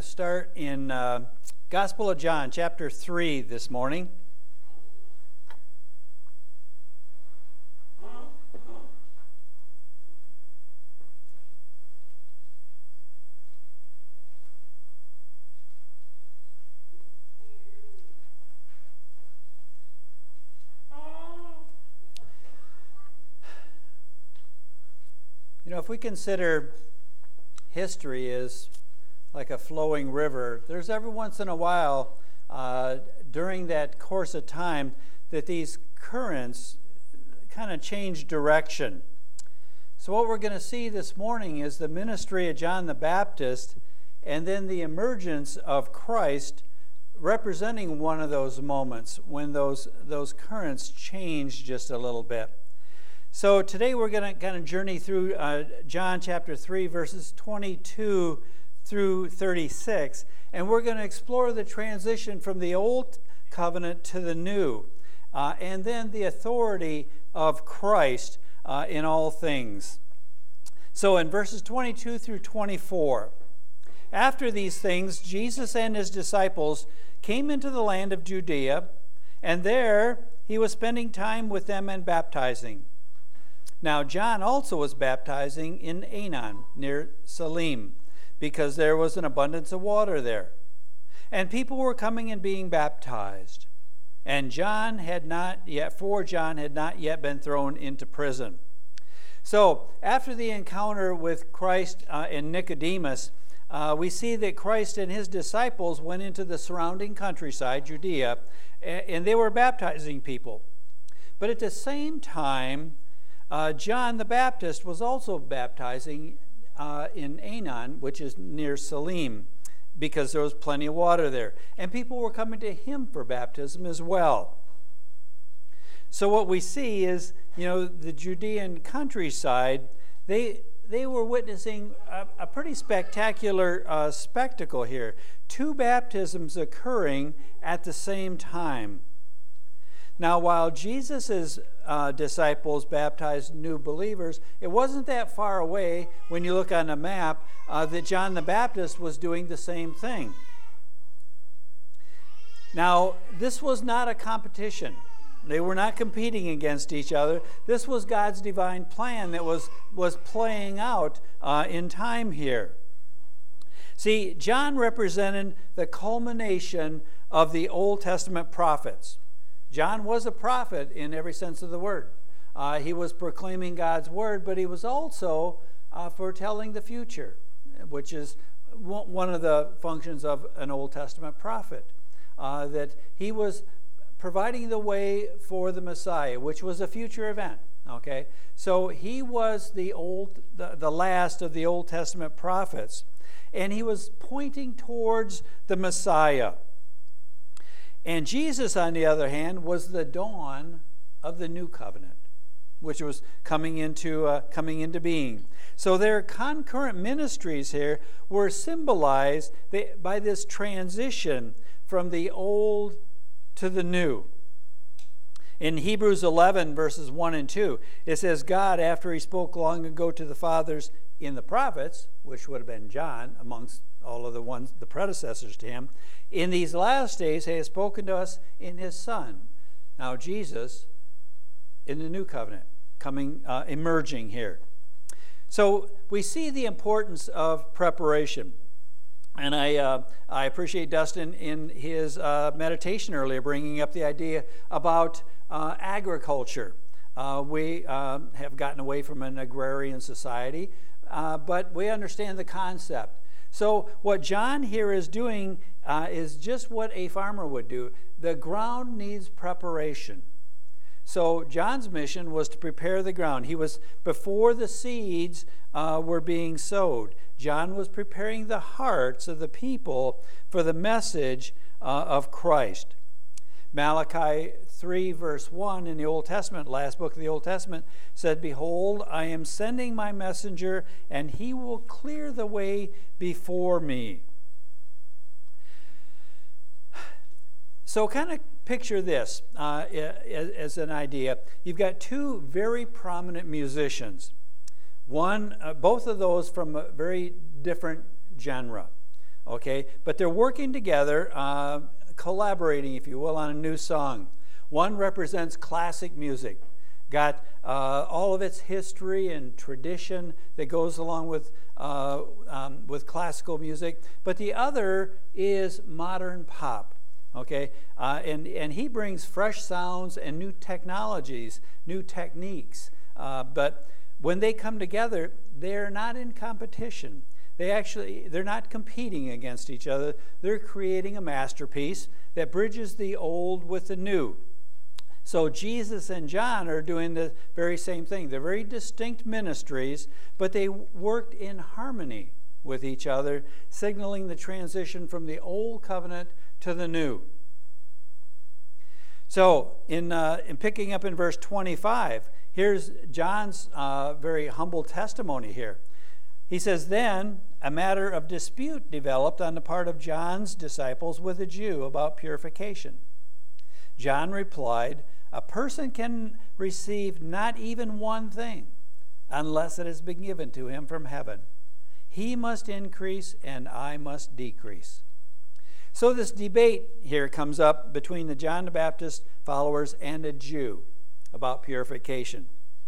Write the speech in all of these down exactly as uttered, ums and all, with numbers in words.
to start in uh, Gospel of John, chapter three this morning. You know, if we consider history as like a flowing river, there's every once in a while uh, during that course of time that these currents kind of change direction. So what we're going to see this morning is the ministry of John the Baptist and then the emergence of Christ representing one of those moments when those, those currents change just a little bit. So today we're going to kind of journey through uh, John chapter three, verses twenty-two through thirty-six, and we're going to explore the transition from the old covenant to the new, uh, and then the authority of Christ uh, in all things. So in verses twenty-two through twenty-four, after these things, Jesus and his disciples came into the land of Judea, and there he was spending time with them and baptizing. Now John also was baptizing in Aenon, near Salim, because there was an abundance of water there. And people were coming and being baptized. And John had not yet, for John had not yet been thrown into prison. So after the encounter with Christ uh, and Nicodemus, uh, we see that Christ and his disciples went into the surrounding countryside, Judea, and they were baptizing people. But at the same time, Uh, John the Baptist was also baptizing uh, in Aenon, which is near Salim, because there was plenty of water there. And people were coming to him for baptism as well. So what we see is, you know, the Judean countryside, they they were witnessing a, a pretty spectacular uh, spectacle here. Two baptisms occurring at the same time. Now, while Jesus' uh, disciples baptized new believers, it wasn't that far away when you look on the map uh, that John the Baptist was doing the same thing. Now, this was not a competition. They were not competing against each other. This was God's divine plan that was, was playing out uh, in time here. See, John represented the culmination of the Old Testament prophets. John was a prophet in every sense of the word. Uh, he was proclaiming God's word, but he was also uh, foretelling the future, which is one of the functions of an Old Testament prophet, uh, that he was providing the way for the Messiah, which was a future event. Okay, so he was the old, the, the last of the Old Testament prophets, and he was pointing towards the Messiah. And Jesus, on the other hand, was the dawn of the new covenant, which was coming into uh, coming into being. So their concurrent ministries here were symbolized by this transition from the old to the new. In Hebrews eleven, verses one and two, it says, God, after he spoke long ago to the fathers in the prophets, which would have been John amongst all of the ones, the predecessors to him, in these last days he has spoken to us in his Son. Now Jesus, in the new covenant, coming, uh, emerging here. So we see the importance of preparation. And I, uh, I appreciate Dustin in his uh, meditation earlier bringing up the idea about uh, agriculture. Uh, we uh, have gotten away from an agrarian society, uh, but we understand the concept. So what John here is doing uh, is just what a farmer would do. The ground needs preparation. So John's mission was to prepare the ground. He was, before the seeds uh, were being sowed, John was preparing the hearts of the people for the message uh, of Christ. Malachi three, verse one in the Old Testament, last book of the Old Testament, said, Behold, I am sending my messenger, and he will clear the way before me. So kind of picture this uh, as an idea. You've got two very prominent musicians. One, uh, both of those from a very different genre. Okay, but they're working together, uh, collaborating, if you will, on a new song. One represents classic music, got uh, all of its history and tradition that goes along with uh, um, with classical music, but the other is modern pop. Okay, uh, and and he brings fresh sounds and new technologies, new techniques. Uh, but when they come together, they're not in competition. They actually, they're not competing against each other. They're creating a masterpiece that bridges the old with the new. So Jesus and John are doing the very same thing. They're very distinct ministries, but they worked in harmony with each other, signaling the transition from the old covenant to the new. So in, uh, in picking up in verse twenty-five, here's John's uh, very humble testimony here. He says, then a matter of dispute developed on the part of John's disciples with a Jew about purification. John replied, a person can receive not even one thing unless it has been given to him from heaven. He must increase and I must decrease. So this debate here comes up between the John the Baptist followers and a Jew about purification.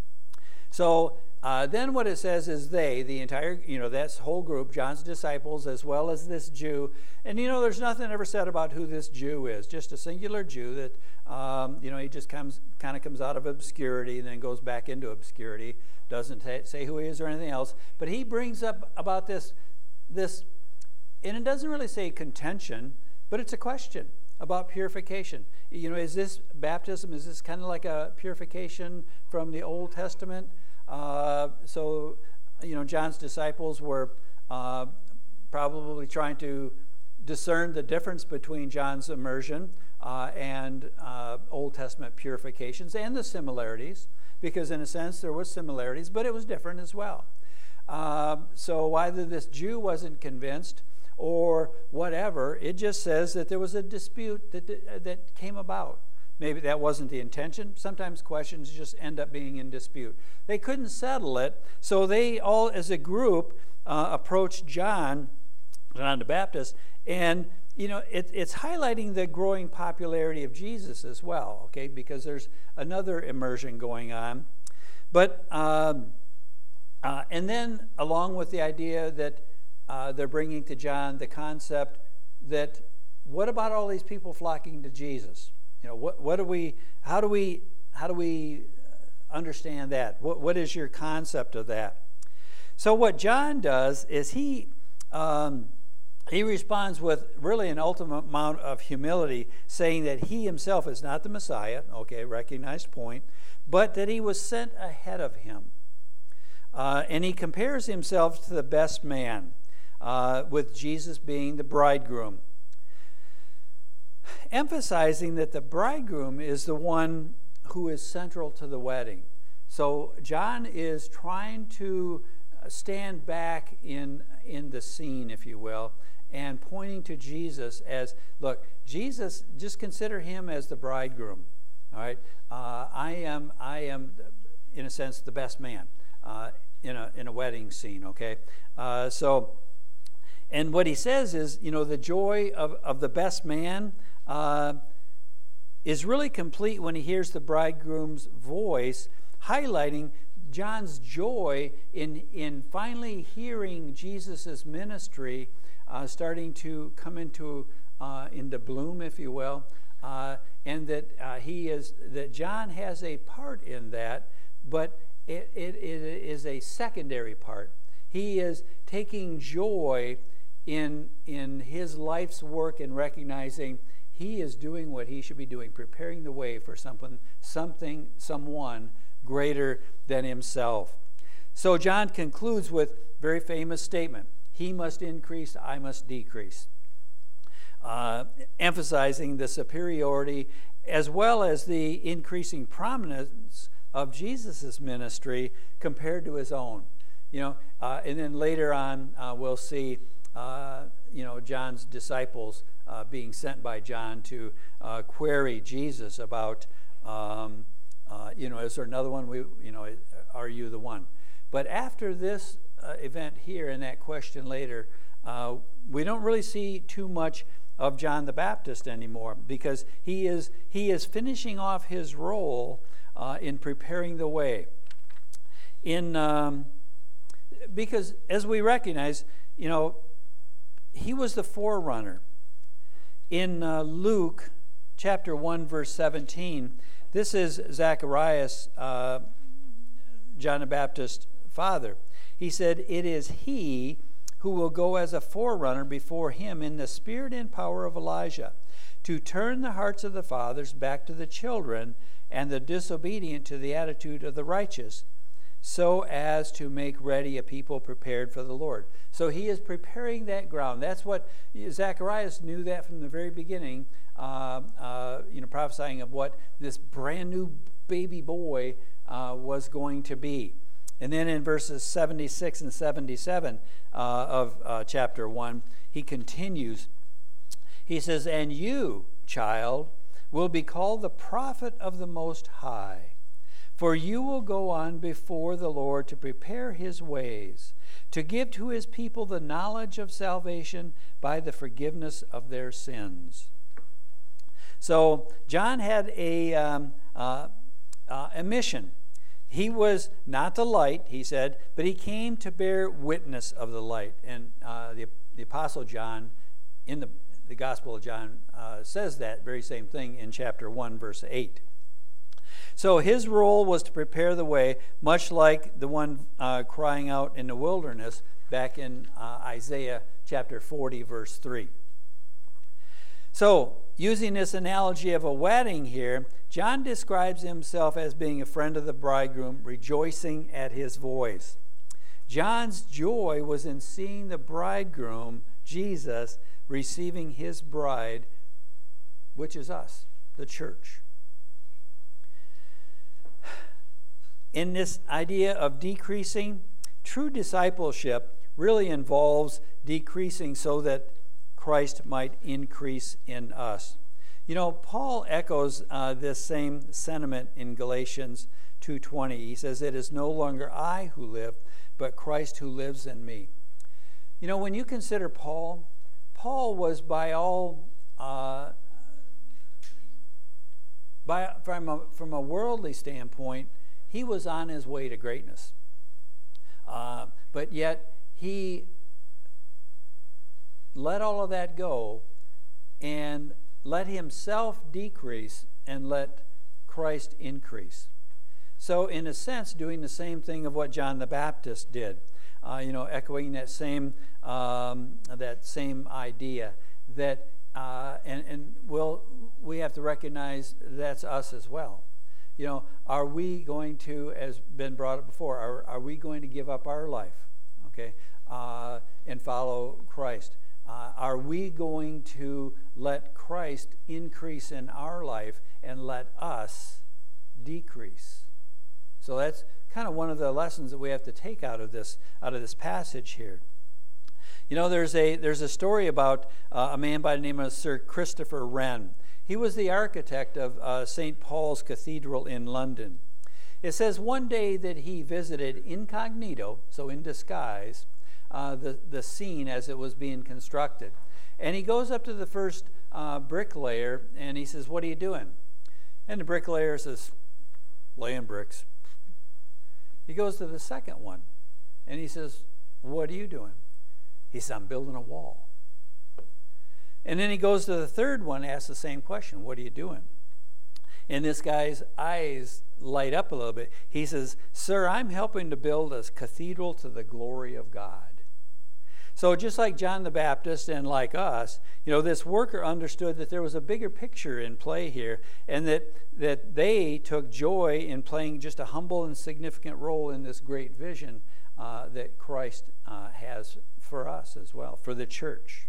So uh, then what it says is they, the entire, you know, that's whole group, John's disciples, as well as this Jew. And, you know, there's nothing ever said about who this Jew is, just a singular Jew that, um, you know, he just comes, kind of comes out of obscurity and then goes back into obscurity, doesn't t- say who he is or anything else. But he brings up about this, this, and it doesn't really say contention, but it's a question about purification. You know, is this baptism, is this kind of like a purification from the Old Testament? Uh, so, you know, John's disciples were uh, probably trying to discern the difference between John's immersion uh, and uh, Old Testament purifications and the similarities, because in a sense there was similarities, but it was different as well. Uh, so either this Jew wasn't convinced or whatever, it just says that there was a dispute that, that came about. Maybe that wasn't the intention. Sometimes questions just end up being in dispute. They couldn't settle it, so they all, as a group, uh, approached John, John the Baptist, and you know it, it's highlighting the growing popularity of Jesus as well. Okay, because there's another immersion going on, but um, uh, and then along with the idea that uh, they're bringing to John the concept that what about all these people flocking to Jesus? You know, what what do we? How do we? How do we understand that? What what is your concept of that? So what John does is he um, he responds with really an ultimate amount of humility, saying that he himself is not the Messiah. Okay, recognized point, but that he was sent ahead of him, uh, and he compares himself to the best man, uh, with Jesus being the bridegroom, emphasizing that the bridegroom is the one who is central to the wedding. So John is trying to stand back in, in the scene, if you will, and pointing to Jesus as, look, Jesus, just consider him as the bridegroom. All right, uh, I am, I am, in a sense, the best man uh, in a in a wedding scene. Okay, uh, so, and what he says is, you know, the joy of of the best man Uh, is really complete when he hears the bridegroom's voice, highlighting John's joy in, in finally hearing Jesus' ministry uh, starting to come into uh, into bloom, if you will, uh, and that uh, he is that John has a part in that, but it, it, it is a secondary part. He is taking joy in in his life's work and recognizing he is doing what he should be doing, preparing the way for something, something, someone greater than himself. So John concludes with a very famous statement: he must increase, I must decrease. Uh, emphasizing the superiority as well as the increasing prominence of Jesus' ministry compared to his own. You know, uh, and then later on uh, we'll see, uh, you know, John's disciples Uh, being sent by John to uh, query Jesus about, um, uh, you know, is there another one? We, you know, are you the one? But after this uh, event here and that question later, uh, we don't really see too much of John the Baptist anymore, because he is he is finishing off his role uh, in preparing the way. In um, because as we recognize, you know, he was the forerunner. In uh, Luke chapter one, verse seventeen, this is Zacharias, uh, John the Baptist's father. He said, "It is he who will go as a forerunner before him in the spirit and power of Elijah, to turn the hearts of the fathers back to the children, and the disobedient to the attitude of the righteous, so as to make ready a people prepared for the Lord." So he is preparing that ground. That's what Zacharias knew that from the very beginning, uh, uh, you know, prophesying of what this brand new baby boy uh, was going to be. And then in verses seventy-six and seventy-seven uh, of uh, chapter one, he continues. He says, "And you, child, will be called the prophet of the Most High, for you will go on before the Lord to prepare his ways, to give to his people the knowledge of salvation by the forgiveness of their sins." So John had a, um, uh, uh, a mission. He was not the light, he said, but he came to bear witness of the light. And uh, the, the Apostle John, in the, the Gospel of John, uh, says that very same thing in chapter one, verse eight. So his role was to prepare the way, much like the one uh, crying out in the wilderness back in uh, Isaiah chapter forty, verse three. So, using this analogy of a wedding here, John describes himself as being a friend of the bridegroom, rejoicing at his voice. John's joy was in seeing the bridegroom, Jesus, receiving his bride, which is us, the church. In this idea of decreasing, true discipleship really involves decreasing so that Christ might increase in us. You know, Paul echoes uh, this same sentiment in Galatians two twenty. He says, "It is no longer I who live, but Christ who lives in me." You know, when you consider Paul, Paul was by all, uh, by, from, a, from a worldly standpoint, he was on his way to greatness. Uh, but yet, he let all of that go and let himself decrease and let Christ increase. So in a sense, doing the same thing of what John the Baptist did, uh, you know, echoing that same um, that same idea that, uh, and, and we'll, we have to recognize that's us as well. You know, are we going to, as been brought up before, are, are we going to give up our life, okay, uh, and follow Christ? Uh, are we going to let Christ increase in our life and let us decrease? So that's kind of one of the lessons that we have to take out of this out of this passage here. You know, there's a there's a story about uh, a man by the name of Sir Christopher Wren. He was the architect of uh, Saint Paul's Cathedral in London. It says one day that he visited incognito, so in disguise, Uh, the, the scene as it was being constructed. And he goes up to the first uh, bricklayer and he says, "What are you doing?" And the bricklayer says, "Laying bricks." He goes to the second one and he says, "What are you doing?" He says, "I'm building a wall." And then he goes to the third one, asks the same question, "What are you doing?" And this guy's eyes light up a little bit. He says, "Sir, I'm helping to build a cathedral to the glory of God." So just like John the Baptist and like us, you know, this worker understood that there was a bigger picture in play here, and that, that they took joy in playing just a humble and significant role in this great vision uh, that Christ uh, has for us as well, for the church.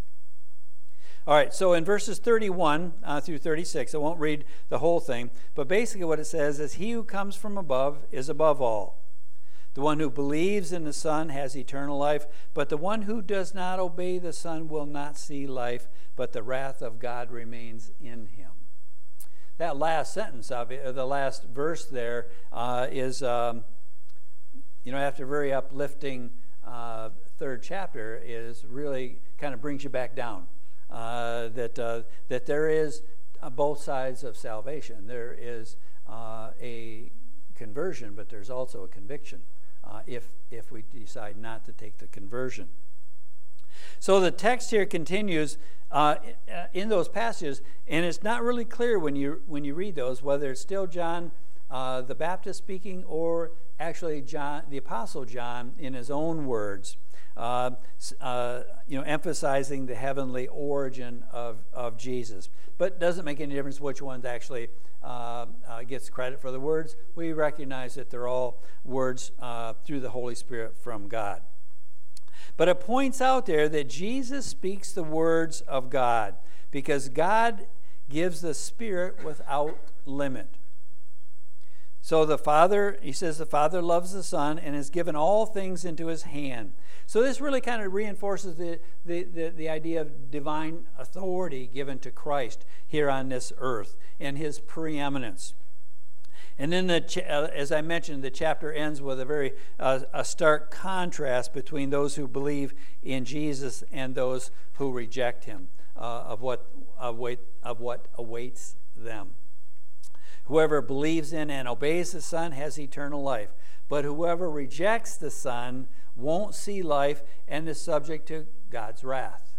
All right, so in verses thirty-one uh, through thirty-six, I won't read the whole thing, but basically what it says is, "He who comes from above is above all. The one who believes in the Son has eternal life, but the one who does not obey the Son will not see life, but the wrath of God remains in him." That last sentence of it, or the last verse there, uh, is, um, you know, after very uplifting uh, third chapter is really kind of brings you back down. Uh, that uh, that there is uh, both sides of salvation. There is uh, a conversion, but there's also a conviction uh, if if we decide not to take the conversion. So the text here continues uh, in those passages, and it's not really clear when you when you read those whether it's still John uh, the Baptist speaking or actually John the Apostle John in his own words. Uh, uh, you know, emphasizing the heavenly origin of, of Jesus. But it doesn't make any difference which ones actually uh, uh, gets credit for the words. We recognize that they're all words uh, through the Holy Spirit from God. But it points out there that Jesus speaks the words of God because God gives the Spirit without limit. So the Father, he says the Father loves the Son and has given all things into his hand. So this really kind of reinforces the, the, the, the idea of divine authority given to Christ here on this earth and his preeminence. And then, the, uh, as I mentioned, the chapter ends with a very uh, a stark contrast between those who believe in Jesus and those who reject him, uh, of what await, of what awaits them. Whoever believes in and obeys the Son has eternal life, but whoever rejects the Son won't see life and is subject to God's wrath.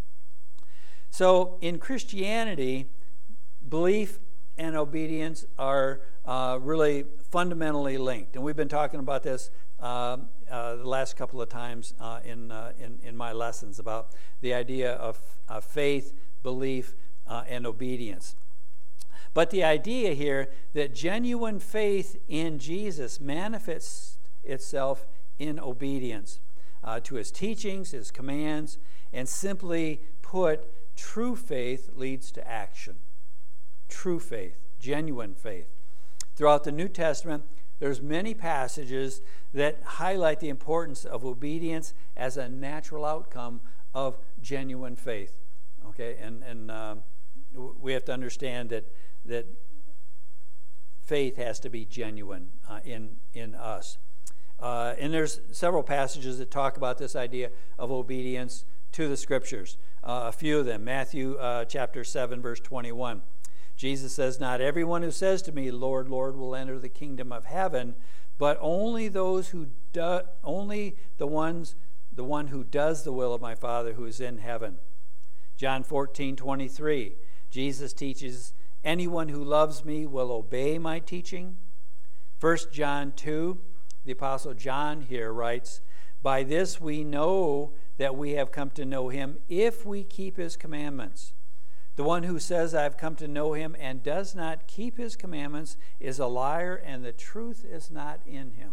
So in Christianity, belief and obedience are uh, really fundamentally linked. And we've been talking about this uh, uh, the last couple of times uh, in, uh, in, in my lessons about the idea of, of faith, belief, uh, and obedience. But the idea here that genuine faith in Jesus manifests itself in obedience uh, to his teachings, his commands, and simply put, true faith leads to action. True faith, genuine faith. Throughout the New Testament, there's many passages that highlight the importance of obedience as a natural outcome of genuine faith. Okay, and and uh, we have to understand that that faith has to be genuine uh, in in us. Uh, and there's several passages that talk about this idea of obedience to the Scriptures. Uh, a few of them. Matthew uh, chapter seven, verse twenty-one. Jesus says, "Not everyone who says to me, 'Lord, Lord,' will enter the kingdom of heaven, but only those who do, only the ones, the one who does the will of my Father who is in heaven." John fourteen, twenty-three. Jesus teaches, "Anyone who loves me will obey my teaching." First John two. The Apostle John here writes, "By this we know that we have come to know him if we keep his commandments. The one who says, 'I have come to know him,' and does not keep his commandments is a liar, and the truth is not in him."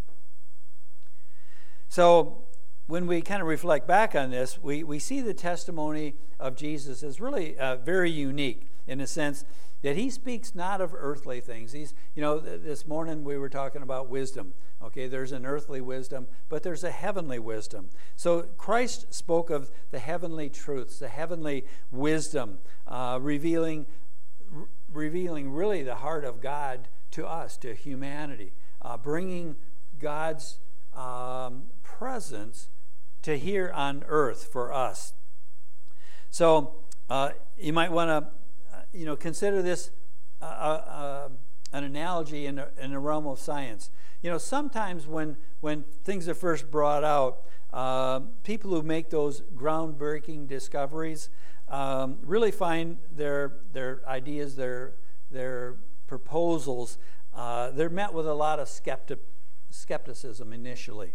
So when we kind of reflect back on this, we, we see the testimony of Jesus as really uh, very unique in the sense that he speaks not of earthly things. He's, you know, th- this morning we were talking about wisdom. Okay, there's an earthly wisdom, but there's a heavenly wisdom. So Christ spoke of the heavenly truths, the heavenly wisdom, uh, revealing, r- revealing really the heart of God to us, to humanity, uh, bringing God's um, presence to here on earth for us. So uh, you might want to you know, consider this uh, uh, an analogy in the, in the realm of science. You know, sometimes when when things are first brought out, uh, people who make those groundbreaking discoveries um, really find their their ideas, their their proposals, uh, they're met with a lot of skeptic, skepticism initially.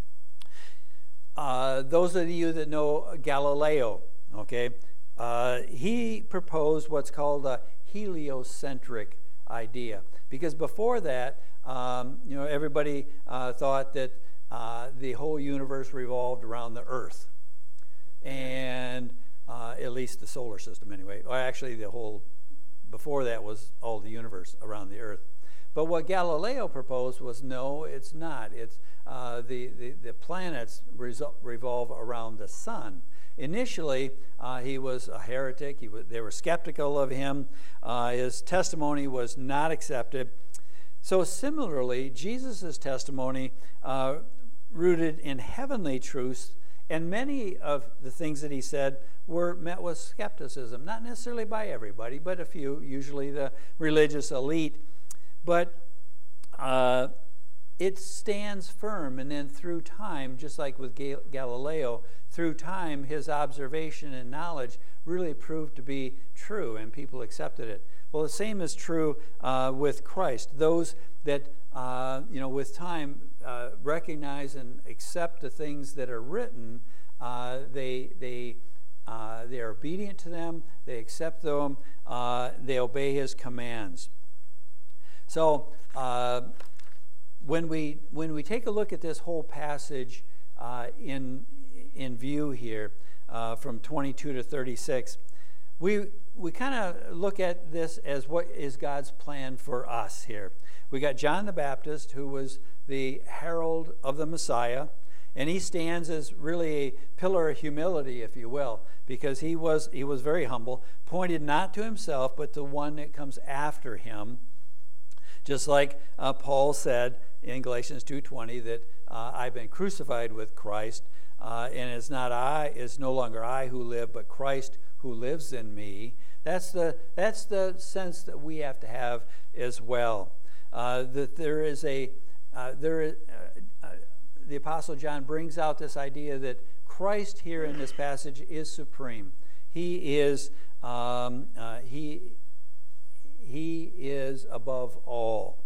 Uh, those of you that know Galileo, okay, uh, he proposed what's called a heliocentric idea. Because before that, um, you know, everybody uh, thought that uh, the whole universe revolved around the Earth, and uh, at least the solar system anyway. Or actually, the whole before that was all the universe around the Earth. But what Galileo proposed was no, it's not. It's uh, the, the the planets resol- revolve around the sun. Initially, uh, he was a heretic. He was, they were skeptical of him. Uh, his testimony was not accepted. So similarly, Jesus' testimony, uh, rooted in heavenly truths, And many of the things that he said were met with skepticism, not necessarily by everybody, but a few, usually the religious elite. But uh, it stands firm, and then through time, just like with Galileo, through time his observation and knowledge really proved to be true, and people accepted it. Well, the same is true uh, with Christ. Those that, uh, you know, with time uh, recognize and accept the things that are written, uh, they they uh, they are obedient to them. They accept them. Uh, they obey his commands. So uh, when we when we take a look at this whole passage uh, in in view here, uh, from twenty-two to thirty-six, we we kind of look at this as what is God's plan for us here. We got John the Baptist, who was the herald of the Messiah, and he stands as really a pillar of humility, if you will, because he was he was very humble, pointed not to himself, but to one that comes after him. Just like uh, Paul said in Galatians two twenty that uh, I've been crucified with Christ, uh, and it's not I, it's no longer I who live, but Christ who lives in me. That's the that's the sense that we have to have as well. Uh, that there is a uh, there is, uh, uh, the Apostle John brings out this idea that Christ here in this passage is supreme. He is um, uh, he he is above all.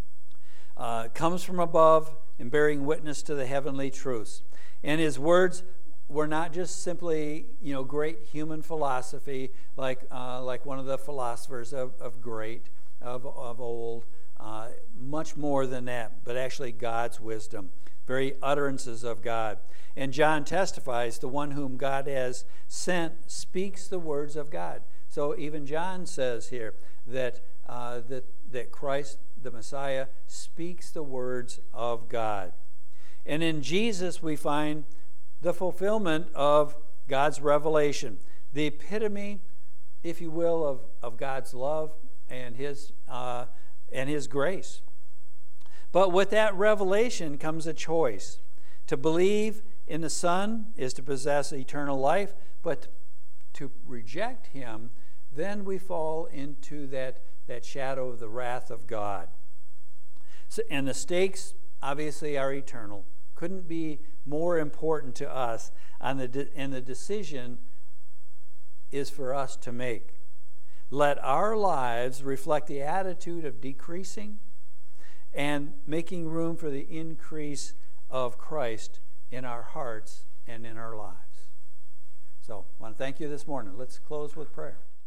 Uh, comes from above and bearing witness to the heavenly truths. And his words were not just simply, you know, great human philosophy, like uh, like one of the philosophers of, of great of of old. Uh, much more than that, but actually God's wisdom, very utterances of God. And John testifies, the one whom God has sent speaks the words of God. So even John says here that uh, that that Christ, the Messiah, speaks the words of God. And in Jesus we find the fulfillment of God's revelation, the epitome, if you will, of, of God's love and his uh, and his grace. But with that revelation comes a choice. To believe in the Son is to possess eternal life, but to reject him, then we fall into that, that shadow of the wrath of God. So, and the stakes obviously are eternal. Couldn't be more important to us, on the de- and the decision is for us to make. Let our lives reflect the attitude of decreasing and making room for the increase of Christ in our hearts and in our lives. So I want to thank you this morning. Let's close with prayer.